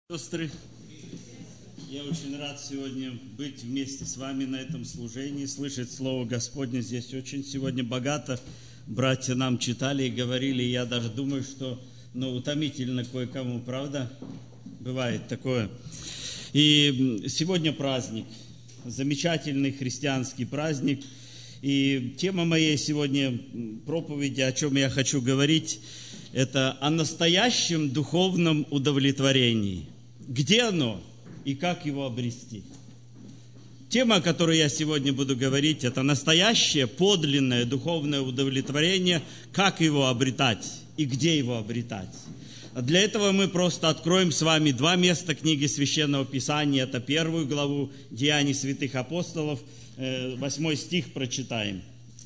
Сестры, я очень рад сегодня быть вместе с вами на этом служении, слышать Слово Господне. Здесь очень сегодня богато. Братья нам читали и говорили, я даже думаю, что утомительно кое-кому, правда? Бывает такое. И сегодня праздник, замечательный христианский праздник. И тема моей сегодня проповеди, о чем я хочу говорить, это о настоящем духовном удовлетворении. Где оно и как его обрести? Тема, о которой я сегодня буду говорить, это настоящее, подлинное духовное удовлетворение, как его обретать и где его обретать. Для этого мы просто откроем с вами два места книги Священного Писания. Это 1 главу Деяний святых апостолов, 8 стих прочитаем.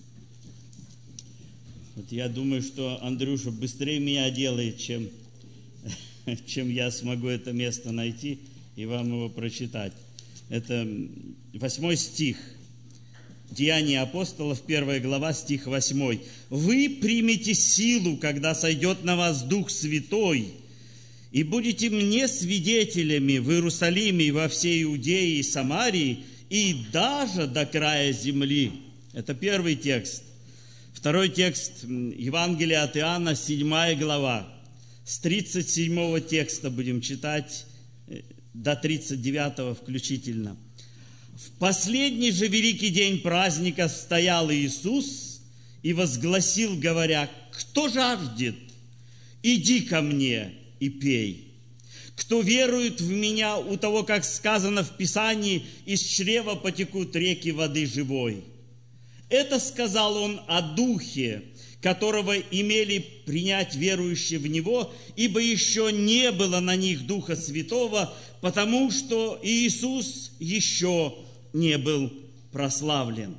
Вот я думаю, что Андрюша быстрее меня делает, чем я смогу это место найти и вам его прочитать. Это 8 стих. Деяния апостолов, 1 глава, стих 8. «Вы примете силу, когда сойдет на вас Дух Святой, и будете мне свидетелями в Иерусалиме и во всей Иудее и Самарии, и даже до края земли». Это первый текст. Второй текст Евангелия от Иоанна, 7 глава. С 37 текста будем читать до 39 включительно. «В последний же великий день праздника стоял Иисус и возгласил, говоря: кто жаждет, иди ко мне и пей. Кто верует в меня, у того, как сказано в Писании, из чрева потекут реки воды живой». Это сказал он о Духе, которого имели принять верующие в Него, ибо еще не было на них Духа Святого, потому что Иисус еще не был прославлен.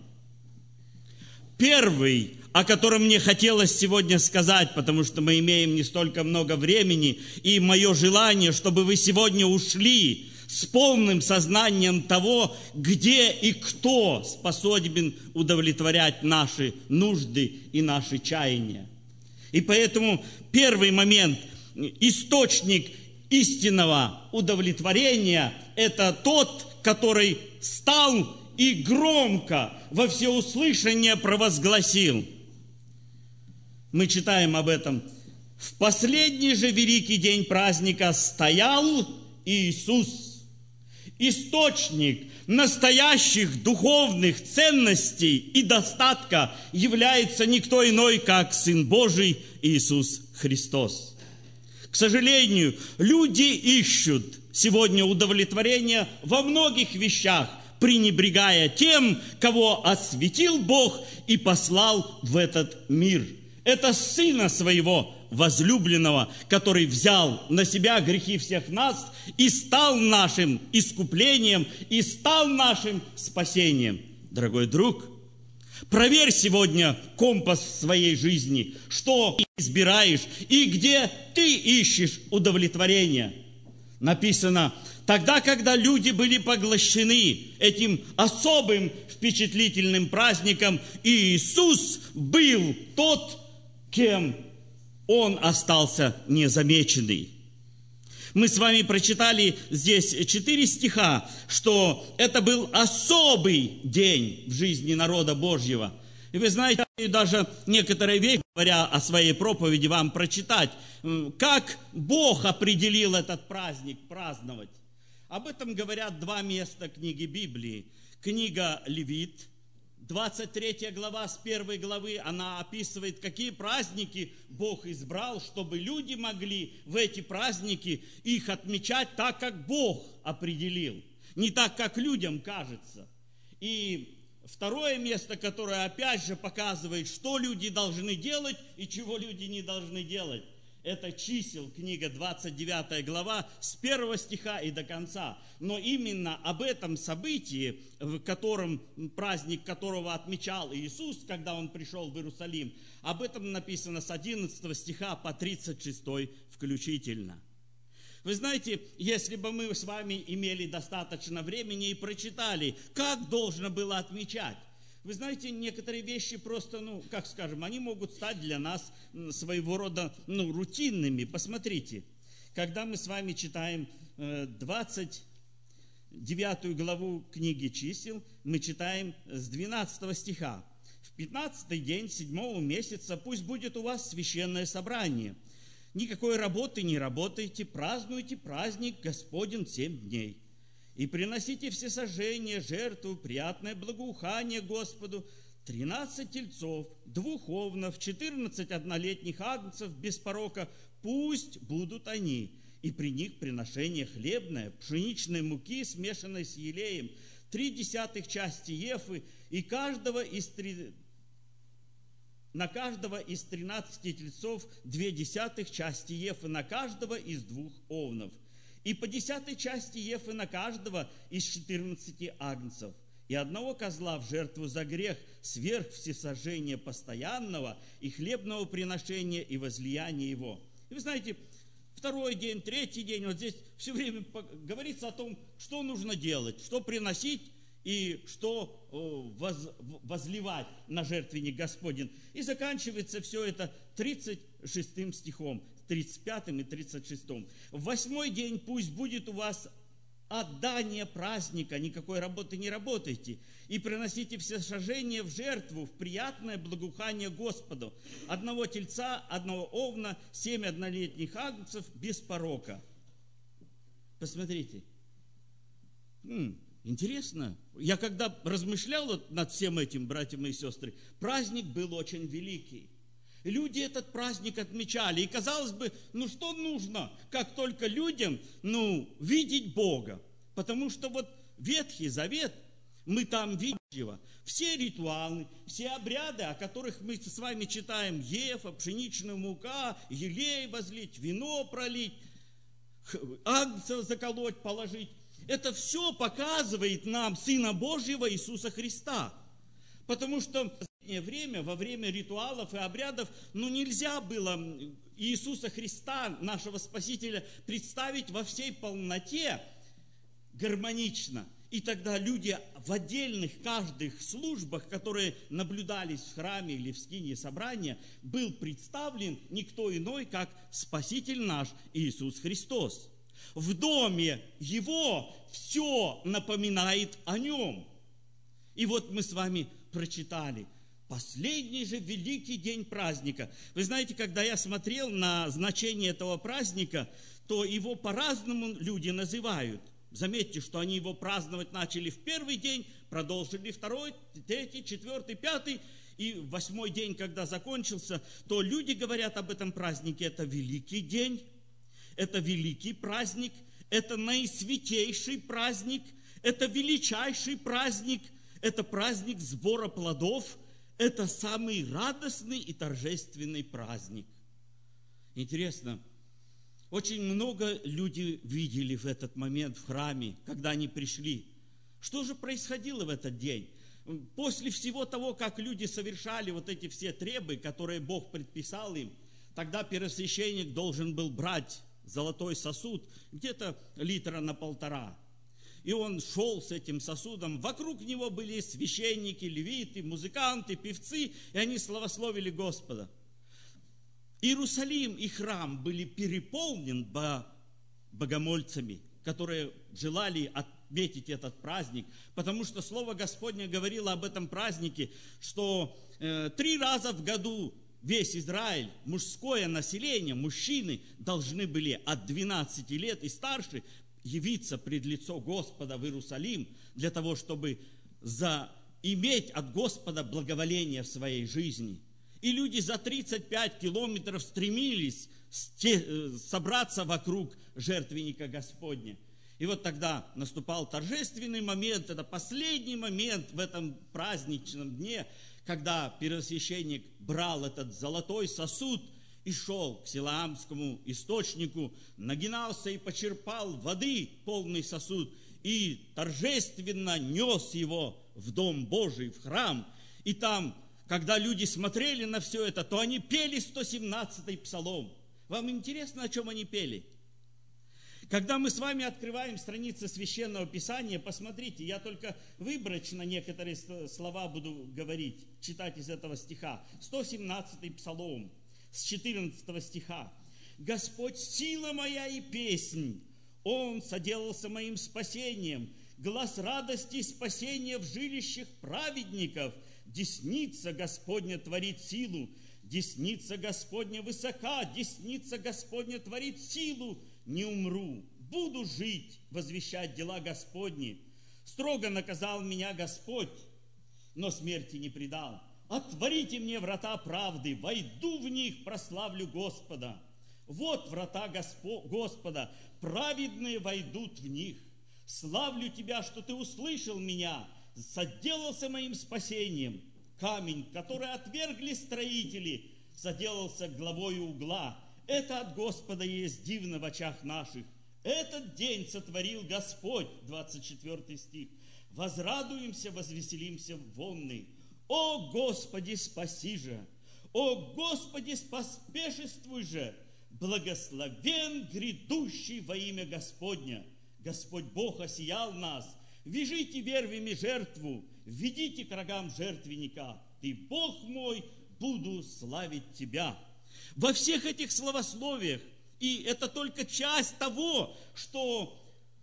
Первый, о котором мне хотелось сегодня сказать, потому что мы имеем не столько много времени, и мое желание, чтобы вы сегодня ушли с полным сознанием того, где и кто способен удовлетворять наши нужды и наши чаяния. И поэтому первый момент, источник истинного удовлетворения, это тот, который стал и громко во всеуслышание провозгласил. Мы читаем об этом. «В последний же великий день праздника стоял Иисус». Источник настоящих духовных ценностей и достатка является никто иной, как Сын Божий Иисус Христос. К сожалению, люди ищут сегодня удовлетворения во многих вещах, пренебрегая тем, кого осветил Бог и послал в этот мир. Это Сына Своего возлюбленного, который взял на себя грехи всех нас и стал нашим искуплением, и стал нашим спасением. Дорогой друг, проверь сегодня компас своей жизни, что ты избираешь и где ты ищешь удовлетворение. Написано: тогда, когда люди были поглощены этим особым впечатлительным праздником, Иисус был тот, кем Он остался незамеченный. Мы с вами прочитали здесь 4 стиха, что это был особый день в жизни народа Божьего. И вы знаете, даже некоторые вещи, говоря о своей проповеди, вам прочитать, как Бог определил этот праздник праздновать. Об этом говорят 2 места книги Библии. Книга Левит, 23 глава, с 1 главы, она описывает, какие праздники Бог избрал, чтобы люди могли в эти праздники их отмечать так, как Бог определил, не так, как людям кажется. И второе место, которое опять же показывает, что люди должны делать и чего люди не должны делать. Это Чисел, книга 29 глава, с 1 стиха и до конца. Но именно об этом событии, в котором, праздник которого отмечал Иисус, когда Он пришел в Иерусалим, об этом написано с 11 стиха по 36 включительно. Вы знаете, если бы мы с вами имели достаточно времени и прочитали, как должно было отмечать, вы знаете, некоторые вещи просто, они могут стать для нас своего рода, рутинными. Посмотрите, когда мы с вами читаем 29 главу книги «Чисел», мы читаем с 12 стиха. «В 15-й день 7-го месяца пусть будет у вас священное собрание. Никакой работы не работайте, празднуйте праздник Господень 7 дней. И приносите всесожжение, жертву, приятное благоухание Господу, 13 тельцов, 2 овнов, 14 однолетних агнцев без порока, пусть будут они, и при них приношение хлебное, пшеничной муки, смешанной с елеем, 0,3 части ефы, и на каждого из 13 тельцов 0,2 части ефы, на каждого из 2 овнов, и по 10 части ефы на каждого из 14 агнцев, и 1 козла в жертву за грех сверх всесожжения постоянного и хлебного приношения и возлияния его». И вы знаете, 2-й день, 3-й день, вот здесь все время говорится о том, что нужно делать, что приносить и что возливать на жертвенник Господень. И заканчивается все это 36 стихом, 35 и 36. «В 8-й день пусть будет у вас отдание праздника, никакой работы не работайте, и приносите всесожжение в жертву, в приятное благоухание Господу, 1 тельца, 1 овна, 7 однолетних агнцев без порока». Посмотрите. Интересно. Я когда размышлял над всем этим, братья мои сестры, праздник был очень великий. Люди этот праздник отмечали. И казалось бы, что нужно, как только людям, видеть Бога. Потому что вот Ветхий Завет, мы там видим его. Все ритуалы, все обряды, о которых мы с вами читаем, ефа, пшеничная мука, елей возлить, вино пролить, агнцев заколоть, положить. Это все показывает нам Сына Божьего Иисуса Христа. Потому что в последнее время, во время ритуалов и обрядов, нельзя было Иисуса Христа, нашего Спасителя, представить во всей полноте гармонично. И тогда люди в отдельных каждых службах, которые наблюдались в храме или в скинии собрания, был представлен никто иной, как Спаситель наш Иисус Христос. В доме Его все напоминает о Нем. И вот мы с вами прочитали последний же великий день праздника. Вы знаете, когда я смотрел на значение этого праздника, то его по-разному люди называют. Заметьте, что они его праздновать начали в 1-й день, продолжили 2-й, 3-й, 4-й, 5-й, и 8-й день, когда закончился, то люди говорят об этом празднике: это великий день, это великий праздник, это наисвятейший праздник, это величайший праздник, это праздник сбора плодов, это самый радостный и торжественный праздник. Интересно, очень много людей видели в этот момент в храме, когда они пришли. Что же происходило в этот день? После всего того, как люди совершали вот эти все требы, которые Бог предписал им, тогда первосвященник должен был брать золотой сосуд, где-то 1,5 литра. И он шел с этим сосудом. Вокруг него были священники, левиты, музыканты, певцы, и они славословили Господа. Иерусалим и храм были переполнены богомольцами, которые желали отметить этот праздник, потому что Слово Господне говорило об этом празднике, что 3 раза в году весь Израиль, мужское население, мужчины должны были от 12 лет и старше явиться пред лицо Господа в Иерусалим для того, чтобы иметь от Господа благоволение в своей жизни. И люди за 35 километров стремились собраться вокруг жертвенника Господня. И вот тогда наступал торжественный момент, это последний момент в этом праздничном дне, когда первосвященник брал этот золотой сосуд и шел к Силаамскому источнику, нагинался и почерпал воды полный сосуд, и торжественно нес его в Дом Божий, в храм. И там, когда люди смотрели на все это, то они пели 117-й псалом. Вам интересно, о чем они пели? Когда мы с вами открываем страницы Священного Писания, посмотрите, я только выборочно некоторые слова буду говорить, читать из этого стиха. 117-й псалом, с 14 стиха. Господь сила моя и песнь. Он соделался моим спасением, глас радости и спасения в жилищах праведников. Десница Господня творит силу, десница Господня высока, десница Господня творит силу. Не умру, буду жить, возвещать дела Господни. Строго наказал меня Господь, но смерти не предал. Отворите мне врата правды, войду в них, прославлю Господа. Вот врата Господа, праведные войдут в них. Славлю Тебя, что Ты услышал меня, соделался моим спасением. Камень, который отвергли строители, соделался главою угла. Это от Господа есть дивно в очах наших. Этот день сотворил Господь, 24 стих. Возрадуемся, возвеселимся вонны. О Господи, спаси же! О Господи, поспешествуй же! Благословен грядущий во имя Господня. Господь Бог осиял нас. Вяжите вервями жертву, ведите к рогам жертвенника. Ты, Бог мой, буду славить Тебя. Во всех этих словословиях, и это только часть того, что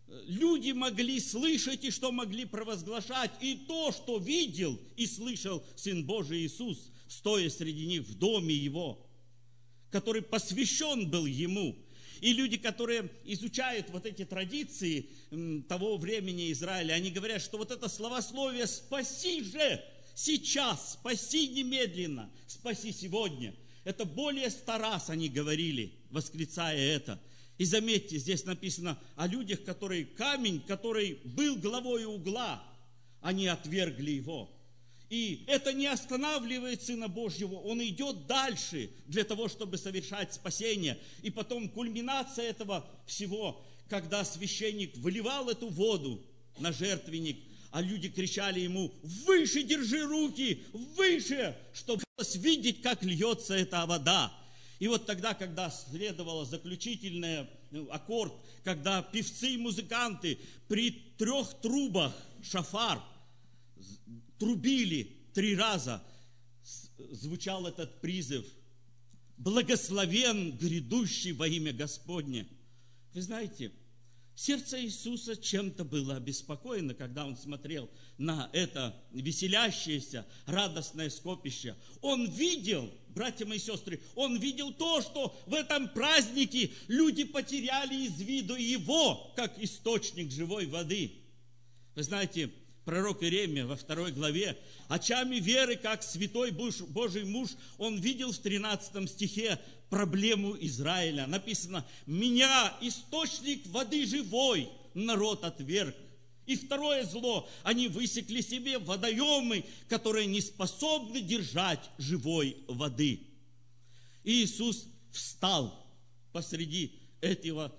люди могли слышать и что могли провозглашать, и то, что видел и слышал Сын Божий Иисус, стоя среди них в доме Его, который посвящен был Ему. И люди, которые изучают вот эти традиции того времени Израиля, они говорят, что вот это словословие «спаси же сейчас, спаси немедленно, спаси сегодня», это более 100 раз они говорили, восклицая это. И заметьте, здесь написано о людях, которые камень, который был главой угла, они отвергли его. И это не останавливает Сына Божьего, Он идет дальше для того, чтобы совершать спасение. И потом кульминация этого всего, когда священник выливал эту воду на жертвенник, а люди кричали ему: «Выше держи руки, выше!», чтобы видеть, как льется эта вода. И вот тогда, когда следовал заключительный аккорд, когда певцы и музыканты при 3 трубах шафар трубили 3 раза, звучал этот призыв: «Благословен грядущий во имя Господне». Вы знаете, сердце Иисуса чем-то было обеспокоено, когда Он смотрел на это веселящееся, радостное скопище. Он видел, братья мои сестры, Он видел то, что в этом празднике люди потеряли из виду Его, как источник живой воды. Вы знаете, пророк Иеремия во 2 главе, очами веры, как святой Божий муж, он видел в 13 стихе проблему Израиля. Написано: «Меня, источник воды живой, народ отверг». И второе зло, они высекли себе водоемы, которые не способны держать живой воды. И Иисус встал посреди этого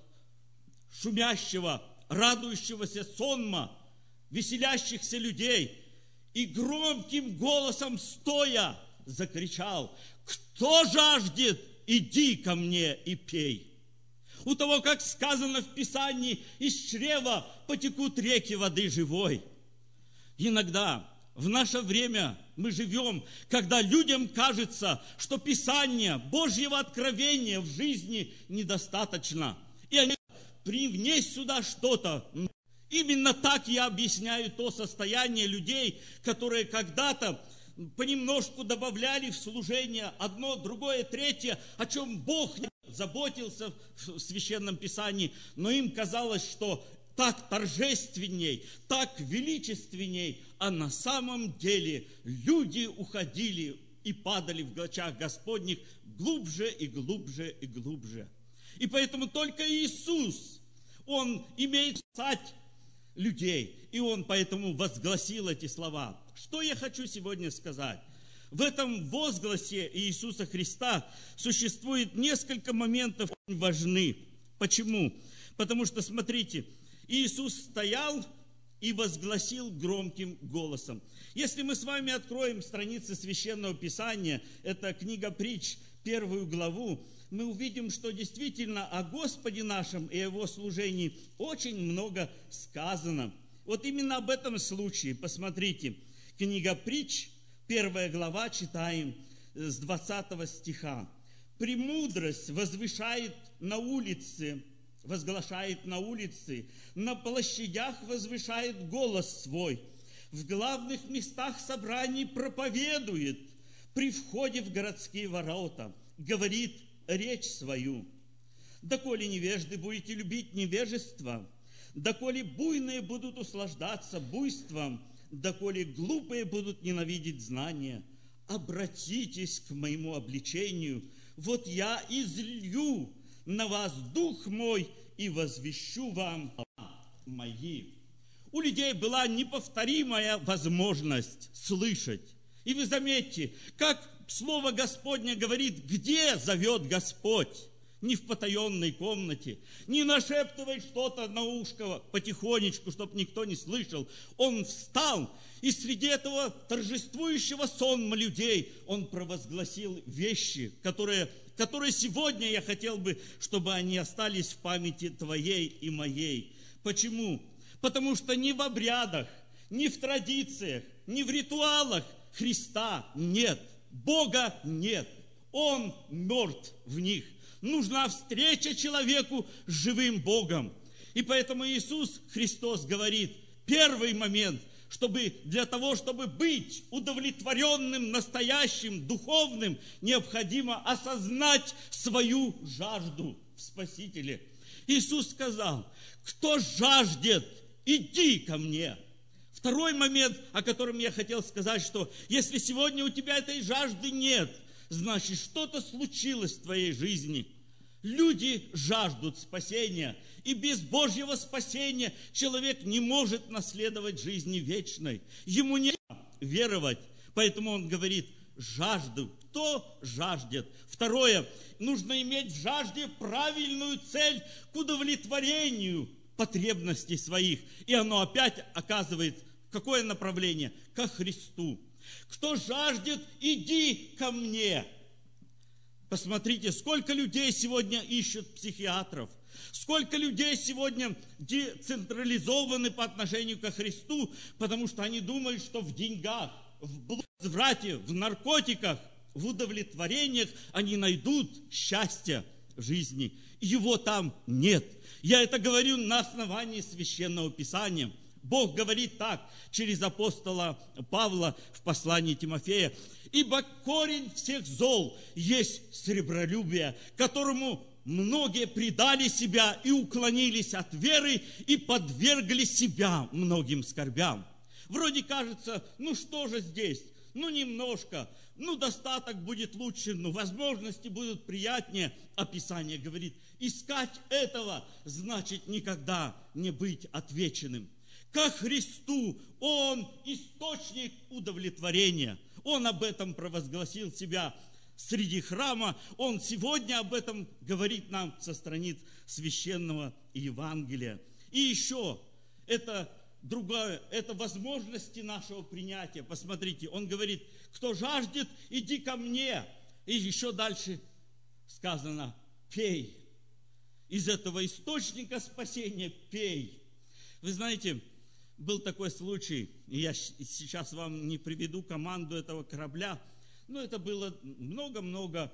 шумящего, радующегося сонма, веселящихся людей, и громким голосом стоя закричал: «Кто жаждет, иди ко мне и пей». У того, как сказано в Писании, из чрева потекут реки воды живой. Иногда в наше время мы живем, когда людям кажется, что Писания, Божьего откровения в жизни недостаточно, и они привнесут сюда что-то. Именно так я объясняю то состояние людей, которые когда-то понемножку добавляли в служение одно, другое, третье, о чем Бог не заботился в Священном Писании, но им казалось, что так торжественней, так величественней, а на самом деле люди уходили и падали в очах Господних глубже и глубже и глубже. И поэтому только Иисус, Он имеет спасать людей, и Он поэтому возгласил эти слова. Что я хочу сегодня сказать? В этом возгласе Иисуса Христа существует несколько моментов, очень важны. Почему? Потому что, смотрите, Иисус стоял и возгласил громким голосом. Если мы с вами откроем страницы Священного Писания, это книга Притч, 1 главу, мы увидим, что действительно о Господе нашем и о Его служении очень много сказано. Вот именно об этом случае, посмотрите, книга Притч, 1 глава, читаем с 20 стиха. Премудрость возвышает на улице, возглашает на улице, на площадях возвышает голос свой, в главных местах собраний проповедует, при входе в городские ворота говорит речь свою. Доколе невежды будете любить невежество, доколе буйные будут услаждаться буйством, доколе глупые будут ненавидеть знания, обратитесь к моему обличению, вот я излью на вас дух мой и возвещу вам мои. У людей была неповторимая возможность слышать. И вы заметьте, как Слово Господне говорит, где зовет Господь. Не в потаенной комнате, не нашептывай что-то на ушко потихонечку, чтобы никто не слышал. Он встал, и среди этого торжествующего сонма людей он провозгласил вещи, которые сегодня я хотел бы, чтобы они остались в памяти твоей и моей. Почему? Потому что ни в обрядах, ни в традициях, ни в ритуалах Христа нет, Бога нет. Он мертв в них. Нужна встреча человеку с живым Богом. И поэтому Иисус Христос говорит, первый момент, для того, чтобы быть удовлетворенным, настоящим, духовным, необходимо осознать свою жажду в Спасителе. Иисус сказал, кто жаждет, иди ко мне. Второй момент, о котором я хотел сказать, что если сегодня у тебя этой жажды нет, значит, что-то случилось в твоей жизни. Люди жаждут спасения, и без Божьего спасения человек не может наследовать жизни вечной. Ему не веровать, поэтому он говорит, жажду. Кто жаждет? Второе, нужно иметь в жажде правильную цель к удовлетворению потребностей своих. И оно опять оказывает какое направление? Ко Христу. Кто жаждет, иди ко мне. Посмотрите, сколько людей сегодня ищут психиатров, сколько людей сегодня децентрализованы по отношению ко Христу, потому что они думают, что в деньгах, в разврате, в наркотиках, в удовлетворениях они найдут счастье в жизни. Его там нет. Я это говорю на основании Священного Писания. Бог говорит так, через апостола Павла в послании Тимофея. «Ибо корень всех зол есть сребролюбие, которому многие предали себя и уклонились от веры и подвергли себя многим скорбям». Вроде кажется, ну что же здесь? Ну немножко, ну достаток будет лучше, ну возможности будут приятнее. А Писание говорит, искать этого значит никогда не быть отвеченным. Ко Христу, Он источник удовлетворения. Он об этом провозгласил себя среди храма. Он сегодня об этом говорит нам со страниц священного Евангелия. И еще, это другое, это возможности нашего принятия. Посмотрите, он говорит, кто жаждет, иди ко мне. И еще дальше сказано, пей. Из этого источника спасения пей. Вы знаете, был такой случай, и я сейчас вам не приведу команду этого корабля, но это было много-много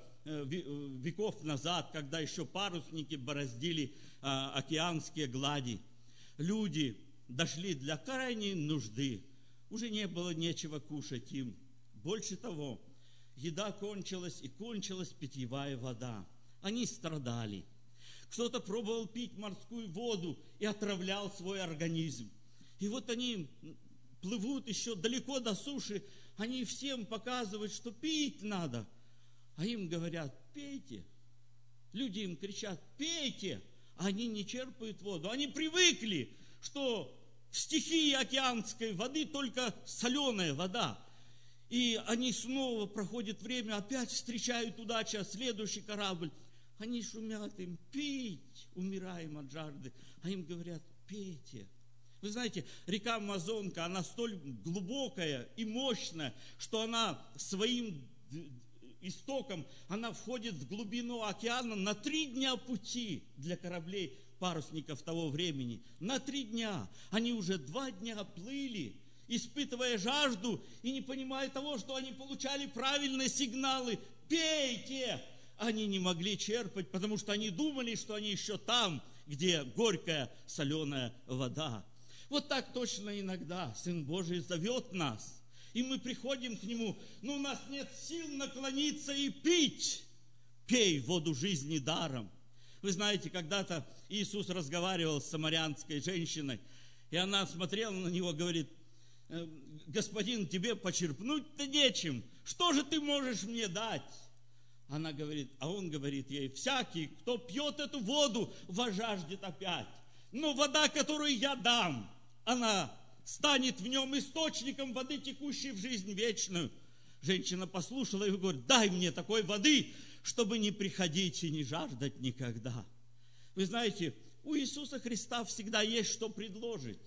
веков назад, когда еще парусники бороздили океанские глади. Люди дошли для крайней нужды, уже не было нечего кушать им. Больше того, еда кончилась, и кончилась питьевая вода. Они страдали. Кто-то пробовал пить морскую воду и отравлял свой организм. И вот они плывут еще далеко до суши, они всем показывают, что пить надо. А им говорят, пейте. Люди им кричат, пейте. А они не черпают воду. Они привыкли, что в стихии океанской воды только соленая вода. И они снова проходит время, опять встречают удачу, следующий корабль. Они шумят им, пить, умираем от жажды. А им говорят, пейте. Вы знаете, река Амазонка, она столь глубокая и мощная, что она своим истоком, она входит в глубину океана на 3 дня пути для кораблей парусников того времени. На 3 дня. Они уже 2 дня плыли, испытывая жажду и не понимая того, что они получали правильные сигналы. Пейте! они не могли черпать, потому что они думали, что они еще там, где горькая соленая вода. Вот так точно иногда Сын Божий зовет нас, и мы приходим к Нему, но у нас нет сил наклониться и пить. Пей воду жизни даром. Вы знаете, когда-то Иисус разговаривал с самарянской женщиной, и она смотрела на Него, говорит: господин, тебе почерпнуть-то нечем, что же ты можешь мне дать? Она говорит, а он говорит ей: всякий, кто пьет эту воду, вожаждет опять. Но вода, которую я дам, она станет в нем источником воды, текущей в жизнь вечную. Женщина послушала и говорит: дай мне такой воды, чтобы не приходить и не жаждать никогда. Вы знаете, у Иисуса Христа всегда есть что предложить.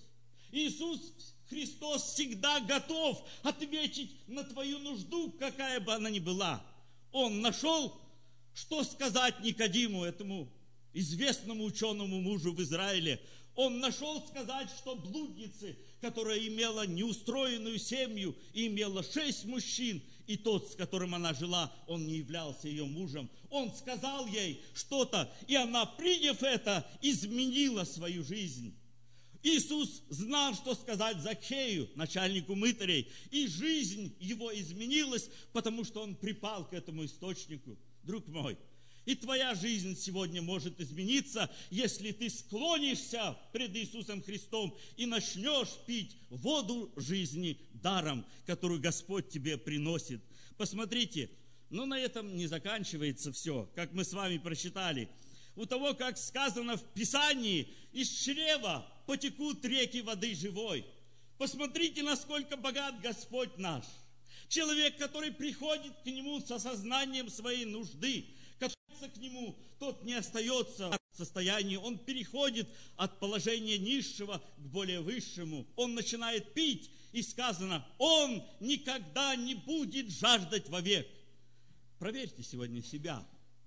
Иисус Христос всегда готов ответить на твою нужду, какая бы она ни была. Он нашел, что сказать Никодиму, этому известному ученому мужу в Израиле. Он нашел сказать, что блуднице, которая имела неустроенную семью и имела 6 мужчин, и тот, с которым она жила, он не являлся ее мужем. Он сказал ей что-то, и она, приняв это, изменила свою жизнь. Иисус знал, что сказать Закхею, начальнику мытарей, и жизнь его изменилась, потому что он припал к этому источнику. Друг мой, и твоя жизнь сегодня может измениться, если ты склонишься пред Иисусом Христом и начнешь пить воду жизни даром, которую Господь тебе приносит. Посмотрите, но на этом не заканчивается все, как мы с вами прочитали. У того, как сказано в Писании, из чрева потекут реки воды живой. Посмотрите, насколько богат Господь наш. Человек, который приходит к Нему с осознанием своей нужды, катается к Нему, тот не остается в состоянии, он переходит от положения низшего к более высшему. Он начинает пить, и сказано, он никогда не будет жаждать вовек. Проверьте сегодня себя.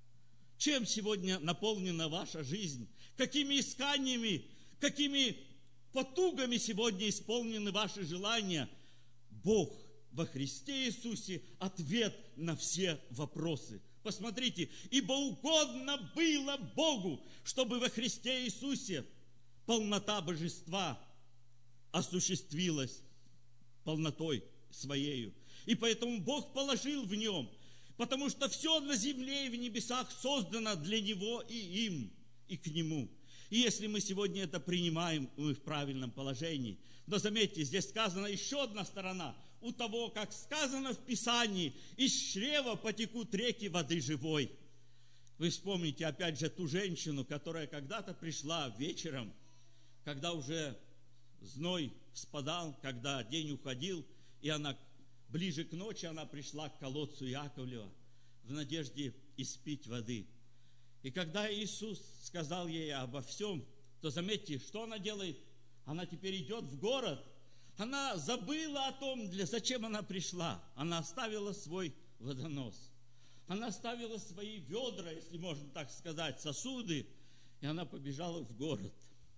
Чем сегодня наполнена ваша жизнь? Какими исканиями, какими потугами сегодня исполнены ваши желания? Бог во Христе Иисусе ответ на все вопросы. Посмотрите, ибо угодно было Богу, чтобы во Христе Иисусе полнота божества осуществилась полнотой Своею. И поэтому Бог положил в Нем, потому что все на земле и в небесах создано для Него и им, и к Нему. И если мы сегодня это принимаем, мы в правильном положении. Но заметьте, здесь сказана еще одна сторона. У того, как сказано в Писании, из чрева потекут реки воды живой. Вы вспомните опять же ту женщину, которая когда-то пришла вечером, когда уже зной спадал, когда день уходил, и она ближе к ночи она пришла к колодцу Яковлева в надежде испить воды. И когда Иисус сказал ей обо всем, то заметьте, что она делает? Она теперь идет в город. Она забыла о том, зачем она пришла. Она оставила свой водонос. Она оставила свои ведра, если можно так сказать, сосуды. И она побежала в город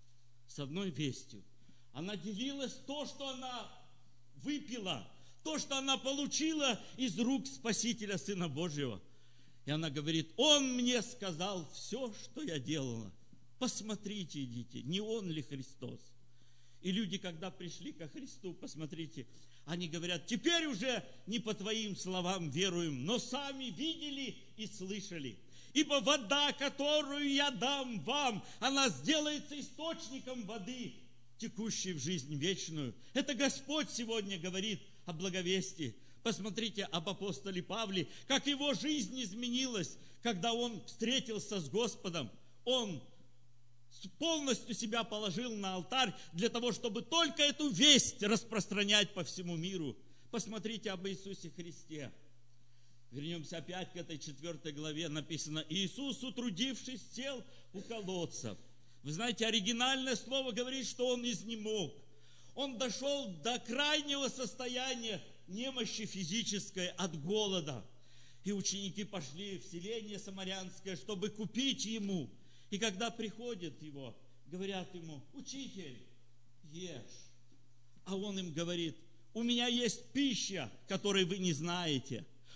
с одной вестью. Она делилась то, что она выпила, то, что она получила из рук Спасителя, Сына Божьего. И она говорит, Он мне сказал все, что я делала. Посмотрите, идите, не Он ли Христос? И люди, когда пришли ко Христу, посмотрите, они говорят, теперь уже не по Твоим словам веруем, но сами видели и слышали. Ибо вода, которую я дам вам, она сделается источником воды, текущей в жизнь вечную. Это Господь сегодня говорит о благовестии. Посмотрите об апостоле Павле, как его жизнь изменилась, когда он встретился с Господом. Он полностью себя положил на алтарь для того, чтобы только эту весть распространять по всему миру. Посмотрите об Иисусе Христе. Вернемся опять к этой 4 главе. Написано, Иисус, утрудившись, сел у колодца. Вы знаете, оригинальное слово говорит, что он изнемог. Он дошел до крайнего состояния немощи физической от голода. И ученики пошли в селение самарянское, чтобы купить ему. И когда приходят его, говорят ему, учитель, ешь. А он им говорит, у меня есть пища, которой вы не знаете.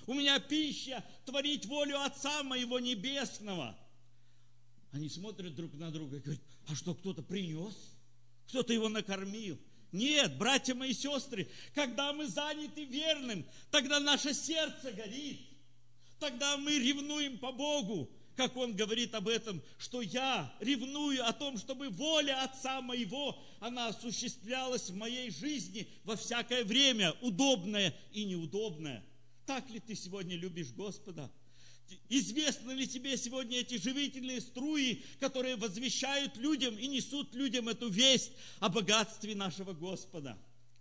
У меня пища творить волю Отца моего Небесного. Они смотрят друг на друга и говорят: а что, кто-то принес? Кто-то его накормил? Нет, братья мои и сестры, когда мы заняты верным, тогда наше сердце горит. Тогда мы ревнуем по Богу, как Он говорит об этом, что я ревную о том, чтобы воля Отца моего, она осуществлялась в моей жизни во всякое время, удобное и неудобное. Так ли ты сегодня любишь Господа? Известны ли тебе сегодня эти живительные струи, которые возвещают людям и несут людям эту весть о богатстве нашего Господа?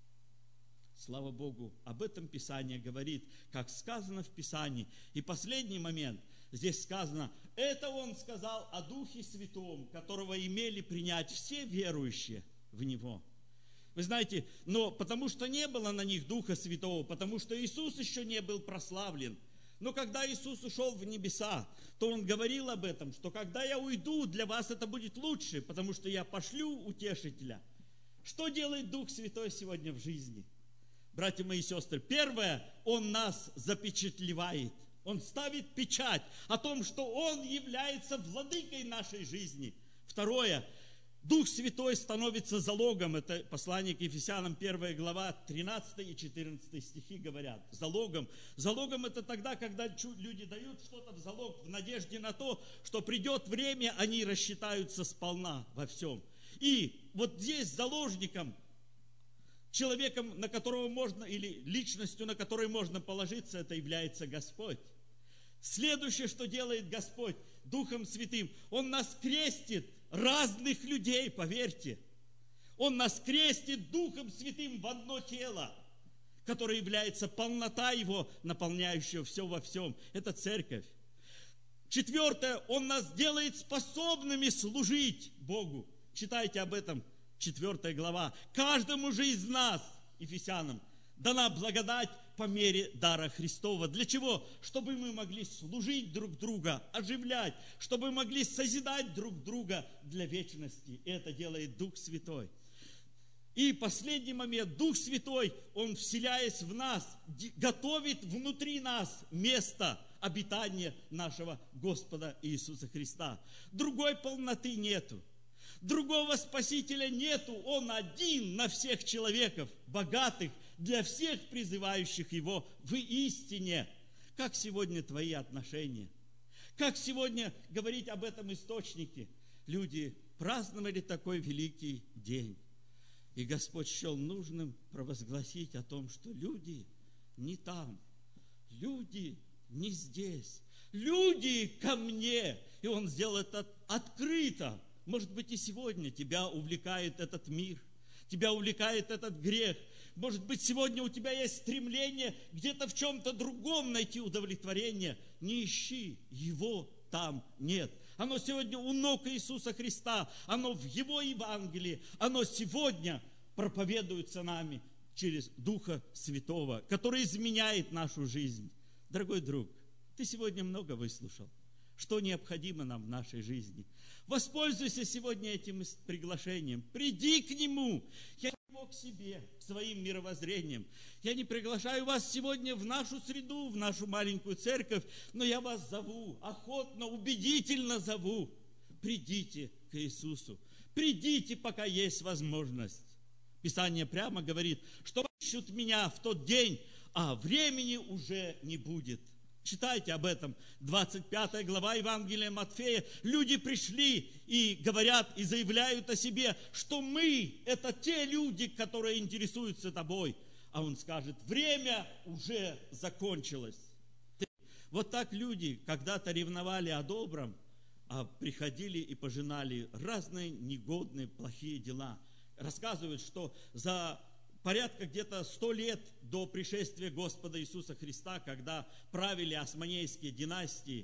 Слава Богу, об этом Писание говорит, как сказано в Писании. И последний момент, здесь сказано: это Он сказал о Духе Святом, которого имели принять все верующие в Него. Вы знаете, но потому что не было на них Духа Святого, потому что Иисус еще не был прославлен. Но когда Иисус ушел в небеса, то Он говорил об этом, что когда я уйду, для вас это будет лучше, потому что я пошлю утешителя. Что делает Дух Святой сегодня в жизни? Братья мои и сестры, первое, Он нас запечатлевает. Он ставит печать о том, что Он является владыкой нашей жизни. Второе, Дух Святой становится залогом. Это послание к Ефесянам, 1 глава, 13 и 14 стихи говорят. Залогом. Залогом это тогда, когда люди дают что-то в залог в надежде на то, что придет время, они рассчитаются сполна во всем. И вот здесь заложником, человеком, на которого можно, или личностью, на которой можно положиться, это является Господь. Следующее, что делает Господь Духом Святым, Он нас крестит, разных людей, поверьте. Он нас крестит Духом Святым в одно тело, которое является полнота Его, наполняющая все во всем. Это церковь. Четвертое, Он нас делает способными служить Богу. Читайте об этом, 4 глава. Каждому же из нас, Ефесянам, дана благодать по мере дара Христова. Для чего? Чтобы мы могли служить друг друга, оживлять, чтобы мы могли созидать друг друга для вечности. И это делает Дух Святой. И последний момент. Дух Святой, Он, вселяясь в нас, готовит внутри нас место обитания нашего Господа Иисуса Христа. Другой полноты нету. Другого Спасителя нету, Он один на всех человеков, богатых, для всех призывающих Его в истине. Как сегодня твои отношения? Как сегодня говорить об этом источнике? Люди праздновали такой великий день. И Господь счел нужным провозгласить о том, что люди не там, люди не здесь, люди ко мне. И Он сделал это открыто. Может быть, и сегодня тебя увлекает этот мир, тебя увлекает этот грех. Может быть, сегодня у тебя есть стремление где-то в чем-то другом найти удовлетворение. Не ищи, его там нет. Оно сегодня у ног Иисуса Христа, оно в Его Евангелии, оно сегодня проповедуется нами через Духа Святого, который изменяет нашу жизнь. Дорогой друг, ты сегодня много выслушал. Что необходимо нам в нашей жизни. Воспользуйся сегодня этим приглашением. Приди к Нему. Я не мог к себе, к своим мировоззрениям. Я не приглашаю вас сегодня в нашу среду, в нашу маленькую церковь, но я вас зову, охотно, убедительно зову. Придите к Иисусу. Придите, пока есть возможность. Писание прямо говорит, что ищут меня в тот день, а времени уже не будет. Читайте об этом, 25 глава Евангелия Матфея. Люди пришли и говорят, и заявляют о себе, что мы – это те люди, которые интересуются тобой. А Он скажет, время уже закончилось. Вот так люди когда-то ревновали о добром, а приходили и пожинали разные негодные, плохие дела. Рассказывают, что за порядка где-то 100 лет до пришествия Господа Иисуса Христа, когда правили османейские династии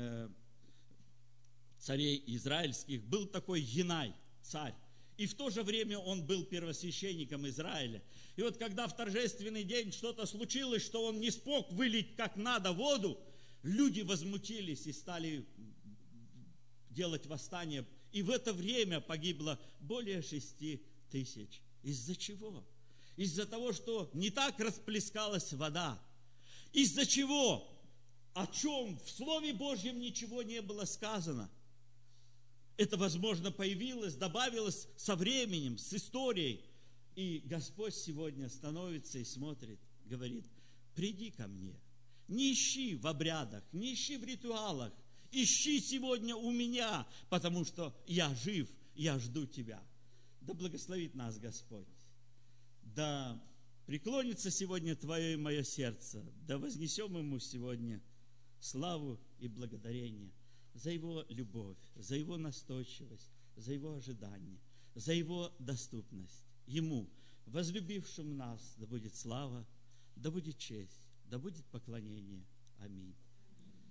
царей израильских, был такой Янай, царь. И в то же время он был первосвященником Израиля. И вот когда в торжественный день что-то случилось, что он не смог вылить как надо воду, люди возмутились и стали делать восстание. И в это время погибло более 6000. Из-за чего? Из-за того, что не так расплескалась вода. Из-за чего? О чем в Слове Божьем ничего не было сказано. Это, возможно, появилось, добавилось со временем, с историей. И Господь сегодня становится и смотрит, говорит: приди ко мне. Не ищи в обрядах, не ищи в ритуалах. Ищи сегодня у меня, потому что я жив, я жду тебя. Да благословит нас Господь. Да преклонится сегодня твое и мое сердце. Да вознесем ему сегодня славу и благодарение за его любовь, за его настойчивость, за его ожидание, за его доступность. Ему, возлюбившим нас, да будет слава, да будет честь, да будет поклонение. Аминь.